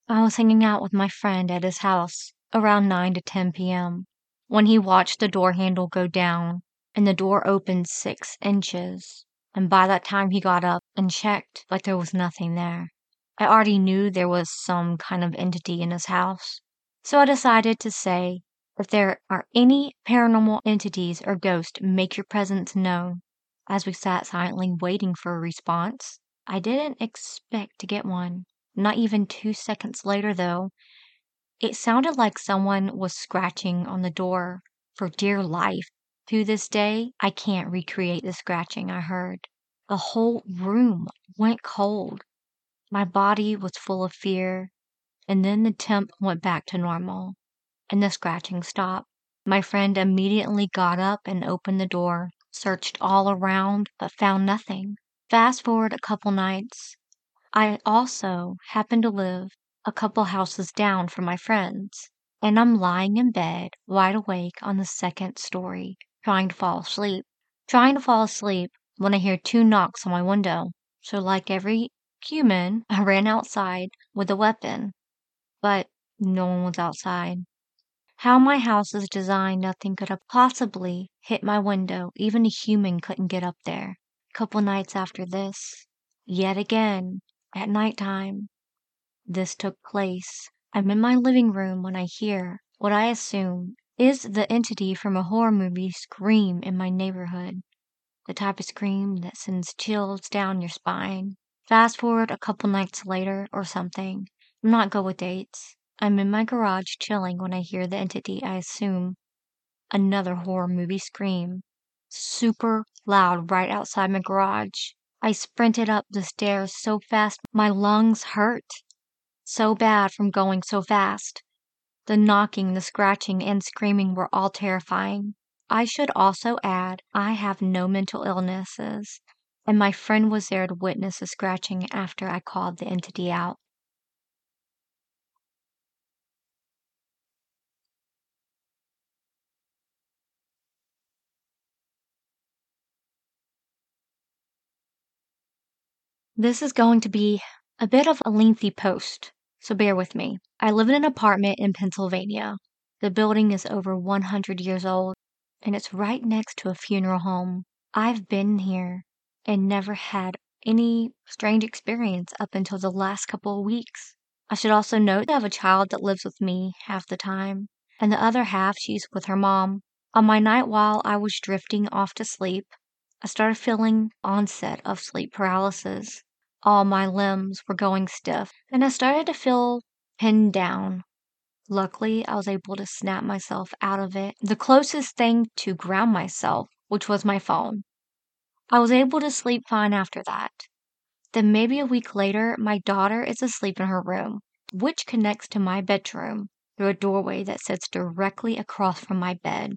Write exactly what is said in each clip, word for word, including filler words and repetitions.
I was hanging out with my friend at his house around nine to ten p m when he watched the door handle go down and the door opened six inches. And by that time he got up and checked, but there was nothing there. I already knew there was some kind of entity in his house. So I decided to say, if there are any paranormal entities or ghosts, make your presence known. As we sat silently waiting for a response, I didn't expect to get one. Not even two seconds later, though, it sounded like someone was scratching on the door for dear life. To this day, I can't recreate the scratching I heard. The whole room went cold. My body was full of fear, and then the temp went back to normal, and the scratching stopped. My friend immediately got up and opened the door, searched all around, but found nothing. Fast forward a couple nights. I also happen to live a couple houses down from my friends, and I'm lying in bed, wide awake on the second story, trying to fall asleep. Trying to fall asleep when I hear two knocks on my window. So, like every human, I ran outside with a weapon, but no one was outside. How my house is designed, nothing could have possibly hit my window. Even a human couldn't get up there. A couple nights after this, yet again, at nighttime, this took place. I'm in my living room when I hear what I assume is the entity from a horror movie scream in my neighborhood. The type of scream that sends chills down your spine. Fast forward a couple nights later or something. I'm not good with dates. I'm in my garage chilling when I hear the entity I assume another horror movie scream. Super loud right outside my garage. I sprinted up the stairs so fast my lungs hurt. So bad from going so fast. The knocking, the scratching, and screaming were all terrifying. I should also add, I have no mental illnesses, and my friend was there to witness the scratching after I called the entity out. This is going to be a bit of a lengthy post, so bear with me. I live in an apartment in Pennsylvania. The building is over one hundred years old, and it's right next to a funeral home. I've been here and never had any strange experience up until the last couple of weeks. I should also note I have a child that lives with me half the time, and the other half she's with her mom. On my night while I was drifting off to sleep, I started feeling onset of sleep paralysis. All my limbs were going stiff, and I started to feel pinned down. Luckily, I was able to snap myself out of it. The closest thing to ground myself, which was my phone. I was able to sleep fine after that. Then maybe a week later, my daughter is asleep in her room, which connects to my bedroom through a doorway that sits directly across from my bed.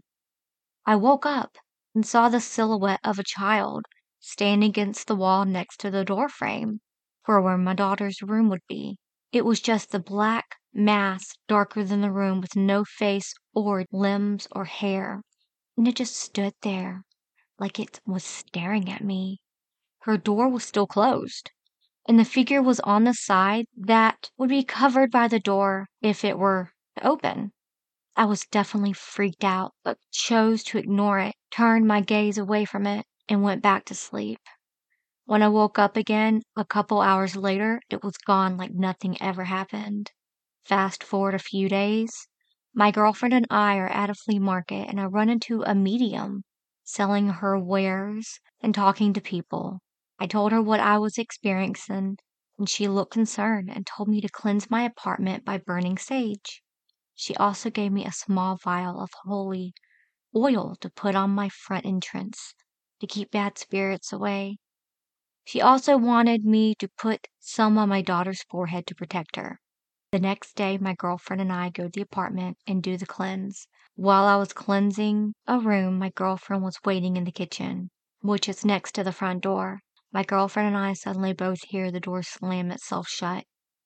I woke up and saw the silhouette of a child standing against the wall next to the doorframe for where my daughter's room would be. It was just the black mass darker than the room with no face or limbs or hair, and it just stood there like it was staring at me. Her door was still closed, and the figure was on the side that would be covered by the door if it were open. I was definitely freaked out, but chose to ignore it, turned my gaze away from it, and went back to sleep. When I woke up again a couple hours later, it was gone like nothing ever happened. Fast forward a few days, my girlfriend and I are at a flea market, and I run into a medium selling her wares and talking to people. I told her what I was experiencing, and she looked concerned and told me to cleanse my apartment by burning sage. She also gave me a small vial of holy oil to put on my front entrance to keep bad spirits away. She also wanted me to put some on my daughter's forehead to protect her. The next day, my girlfriend and I go to the apartment and do the cleanse. While I was cleansing a room, my girlfriend was waiting in the kitchen, which is next to the front door. My girlfriend and I suddenly both hear the door slam itself shut.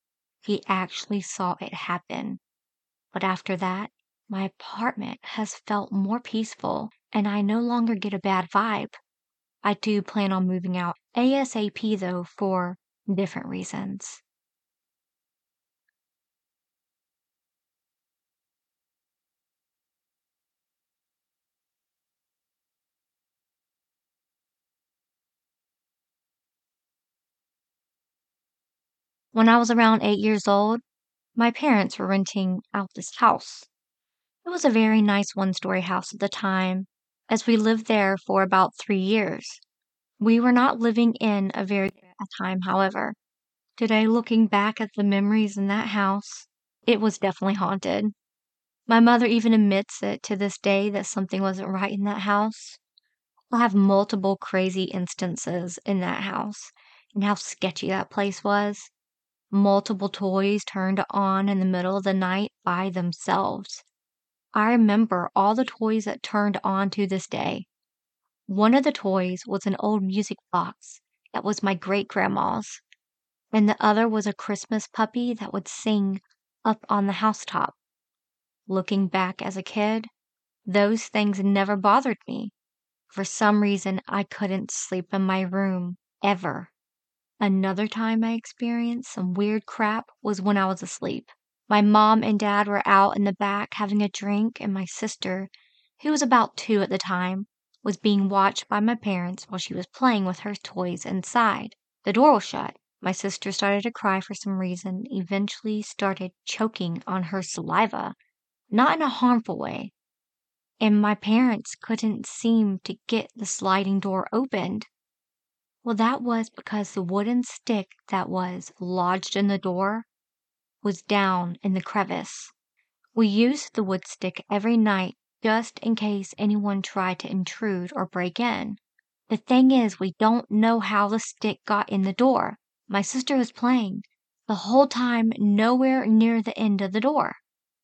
He actually saw it happen. But after that, my apartment has felt more peaceful, and I no longer get a bad vibe. I do plan on moving out ASAP though for different reasons. When I was around eight years old, my parents were renting out this house. It was a very nice one story house at the time, as we lived there for about three years. We were not living in a very good time, however. Today, looking back at the memories in that house, it was definitely haunted. My mother even admits it to this day that something wasn't right in that house. I have multiple crazy instances in that house and how sketchy that place was. Multiple toys turned on in the middle of the night by themselves. I remember all the toys that turned on to this day. One of the toys was an old music box that was my great grandma's, and the other was a Christmas puppy that would sing up on the housetop. Looking back as a kid, those things never bothered me. For some reason, I couldn't sleep in my room, ever. Another time I experienced some weird crap was when I was asleep. My mom and dad were out in the back having a drink, and my sister, who was about two at the time, was being watched by my parents while she was playing with her toys inside. The door was shut. My sister started to cry for some reason, eventually started choking on her saliva, not in a harmful way, and my parents couldn't seem to get the sliding door opened. Well, that was because the wooden stick that was lodged in the door was down in the crevice. We used the wood stick every night just in case anyone tried to intrude or break in. The thing is, we don't know how the stick got in the door. My sister was playing the whole time, nowhere near the end of the door.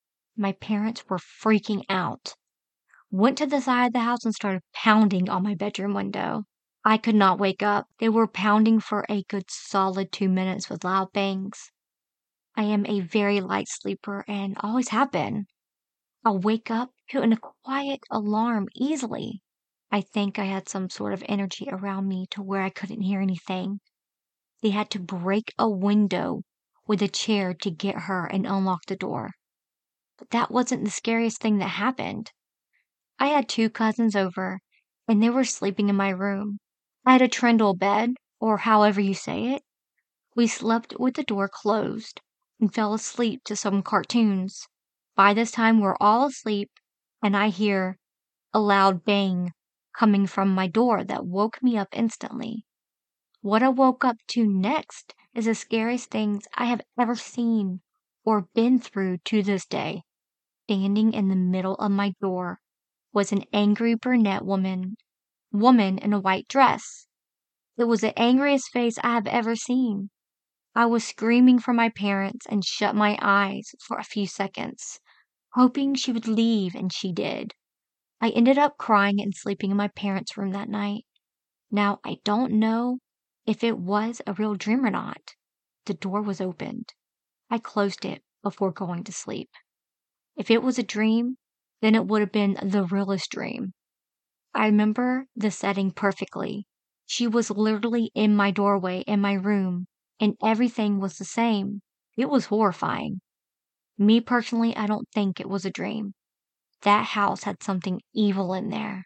My parents were freaking out. Went to the side of the house and started pounding on my bedroom window. I could not wake up. They were pounding for a good solid two minutes with loud bangs. I am a very light sleeper and always have been. I'll wake up to a quiet alarm easily. I think I had some sort of energy around me to where I couldn't hear anything. They had to break a window with a chair to get her and unlock the door. But that wasn't the scariest thing that happened. I had two cousins over, and they were sleeping in my room. I had a trundle bed, or however you say it. We slept with the door closed and fell asleep to some cartoons. By this time, we're all asleep, and I hear a loud bang coming from my door that woke me up instantly. What I woke up to next is the scariest things I have ever seen or been through to this day. Standing in the middle of my door was an angry brunette woman, woman in a white dress. It was the angriest face I have ever seen. I was screaming for my parents and shut my eyes for a few seconds, hoping she would leave, and she did. I ended up crying and sleeping in my parents' room that night. Now, I don't know if it was a real dream or not. The door was opened. I closed it before going to sleep. If it was a dream, then it would have been the realest dream. I remember the setting perfectly. She was literally in my doorway in my room, and everything was the same. It was horrifying. Me personally, I don't think it was a dream. That house had something evil in there.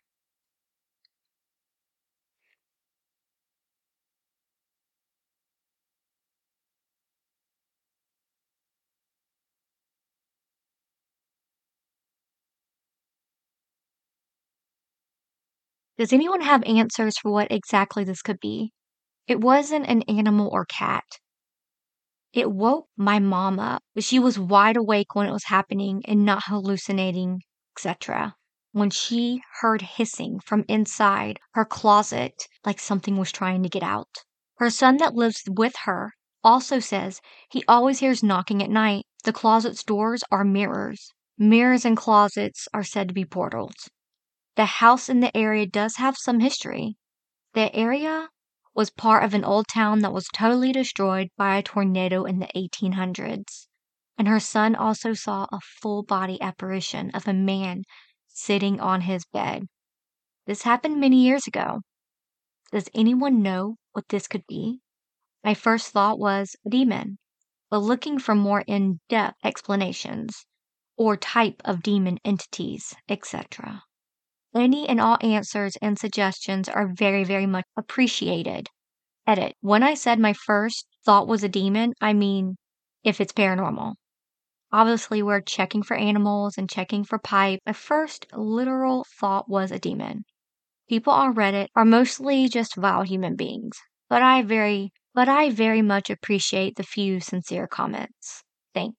Does anyone have answers for what exactly this could be? It wasn't an animal or cat. It woke my mom up, but she was wide awake when it was happening and not hallucinating, et cetera. When she heard hissing from inside her closet, like something was trying to get out. Her son that lives with her also says he always hears knocking at night. The closet's doors are mirrors. Mirrors and closets are said to be portals. The house in the area does have some history. The area was part of an old town that was totally destroyed by a tornado in the eighteen hundreds. And her son also saw a full body apparition of a man sitting on his bed. This happened many years ago. Does anyone know what this could be? My first thought was a demon, but looking for more in-depth explanations or type of demon entities, et cetera. Any and all answers and suggestions are very, very much appreciated. Edit. When I said my first thought was a demon, I mean if it's paranormal. Obviously, we're checking for animals and checking for pipe. My first literal thought was a demon. People on Reddit are mostly just vile human beings, but I very but I very much appreciate the few sincere comments. Thanks.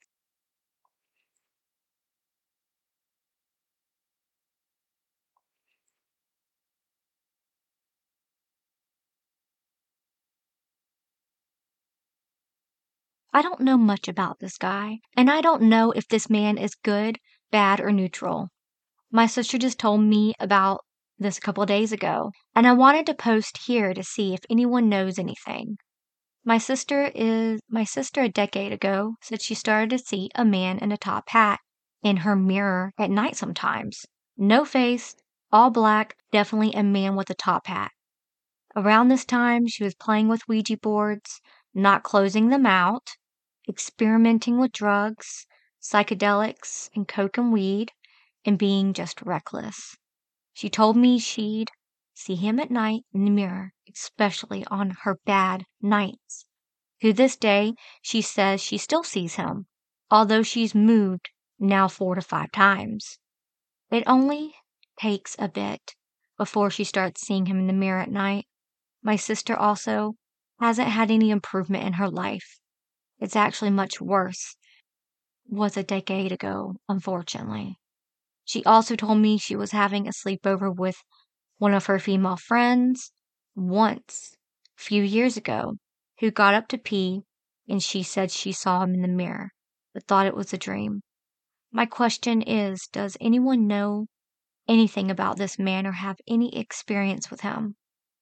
I don't know much about this guy, and I don't know if this man is good, bad, or neutral. My sister just told me about this a couple days ago, and I wanted to post here to see if anyone knows anything. My sister is my sister a decade ago said she started to see a man in a top hat in her mirror at night sometimes. No face, all black, definitely a man with a top hat. Around this time, she was playing with Ouija boards, not closing them out, experimenting with drugs, psychedelics, and coke and weed, and being just reckless. She told me she'd see him at night in the mirror, especially on her bad nights. To this day, she says she still sees him, although she's moved now four to five times. It only takes a bit before she starts seeing him in the mirror at night. My sister also hasn't had any improvement in her life. It's actually much worse. Was a decade ago, unfortunately. She also told me she was having a sleepover with one of her female friends once, a few years ago, who got up to pee, and she said she saw him in the mirror, but thought it was a dream. My question is, does anyone know anything about this man or have any experience with him?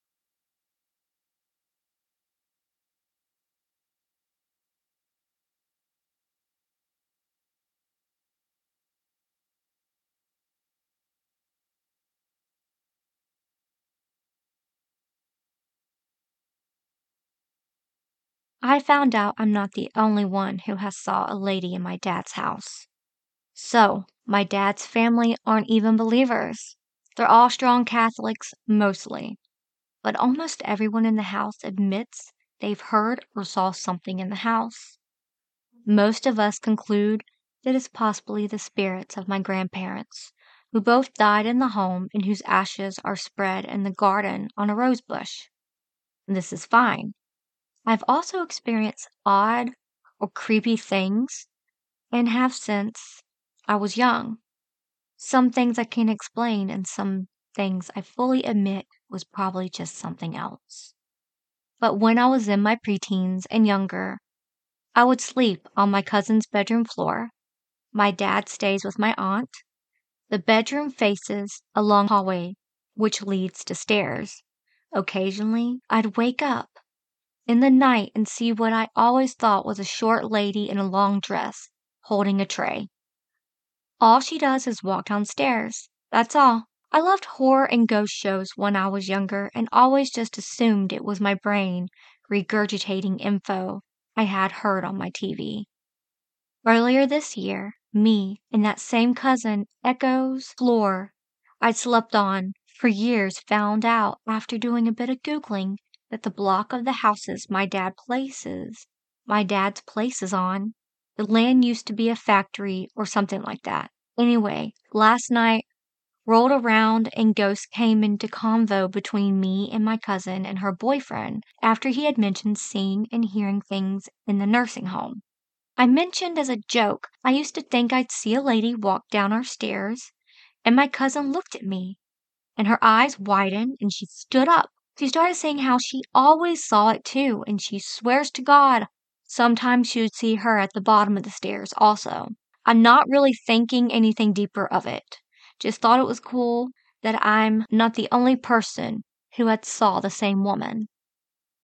I found out I'm not the only one who has saw a lady in my dad's house. So, my dad's family aren't even believers. They're all strong Catholics, mostly. But almost everyone in the house admits they've heard or saw something in the house. Most of us conclude that it's possibly the spirits of my grandparents, who both died in the home and whose ashes are spread in the garden on a rose bush. This is fine. I've also experienced odd or creepy things and have since I was young. Some things I can't explain, and some things I fully admit was probably just something else. But when I was in my preteens and younger, I would sleep on my cousin's bedroom floor. My dad stays with my aunt. The bedroom faces a long hallway, which leads to stairs. Occasionally, I'd wake up in the night and see what I always thought was a short lady in a long dress holding a tray. All she does is walk downstairs. That's all. I loved horror and ghost shows when I was younger and always just assumed it was my brain regurgitating info I had heard on my T V. Earlier this year, me and that same cousin Echo's floor I'd slept on for years found out after doing a bit of Googling that the block of the houses my dad places my dad's place is on, the land used to be a factory or something like that. Anyway, last night rolled around and ghosts came into convo between me and my cousin and her boyfriend after he had mentioned seeing and hearing things in the nursing home. I mentioned as a joke I used to think I'd see a lady walk down our stairs, and my cousin looked at me, and her eyes widened and she stood up. She started saying how she always saw it too, and she swears to God sometimes she would see her at the bottom of the stairs also. I'm not really thinking anything deeper of it. Just thought it was cool that I'm not the only person who had saw the same woman.